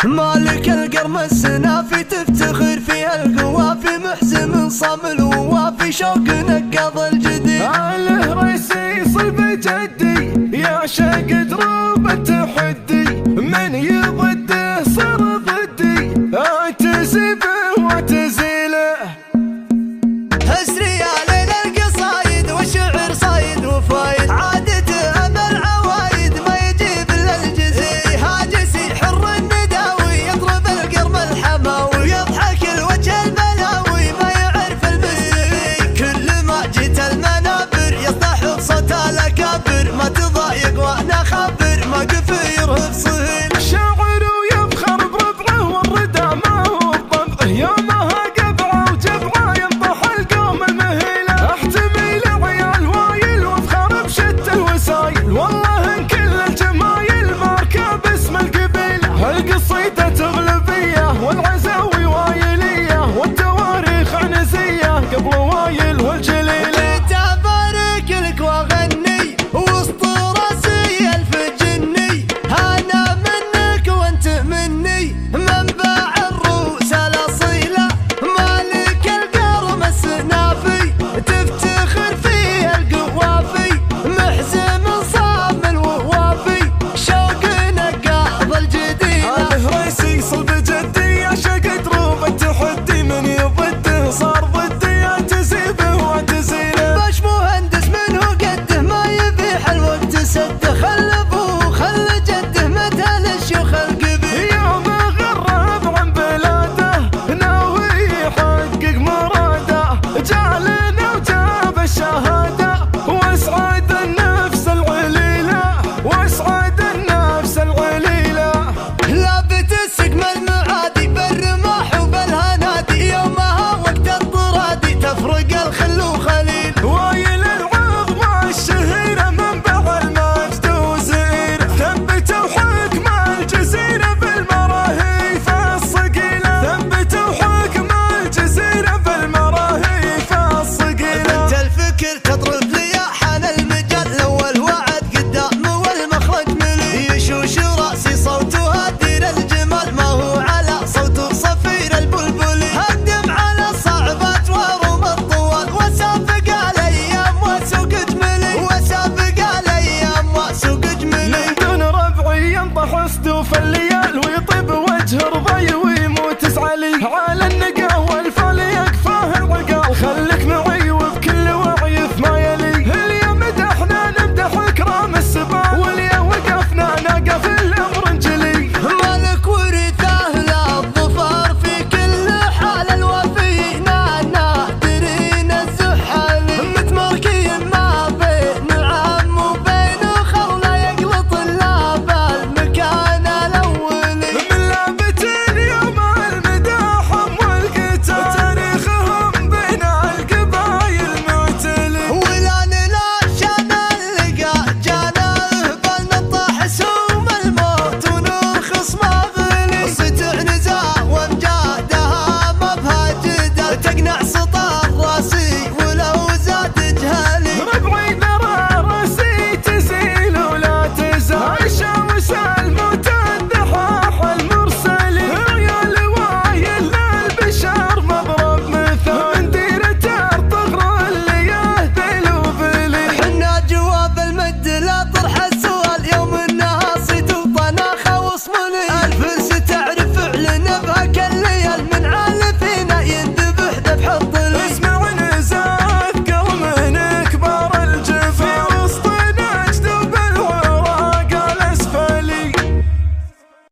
مالك القرم السنافي تفتخر فيها القوافي، محزم صامل ووافي شوق نقض الجدي. عليه ريسي صلب جدي يعشق دروب التحدي، من يضده صار ضدي اعتزي به واعتزله. اسري علينا القصايد والشعر صايد وفايد، عادته امل عوايد ما يجيب الا الجزي. هاجسي حر النداوي يضرب القرم الحماوي، يضحك الوجه الملاوي ما يعرف المسي. كل ما جيت المنابر يصدح بصوت الاكابر، ما تضايق وانا خابر ما قفير بصهيل. الشاعر ويفخر بربعه والردى ما هو بطبعه، يومها قبعه وجبعه ينطح القوم المهيله. احتمي لعيال وايل وافخر بشتى الوسايل، والله ان كل الجمايل ماركه باسم القبيله. القصيده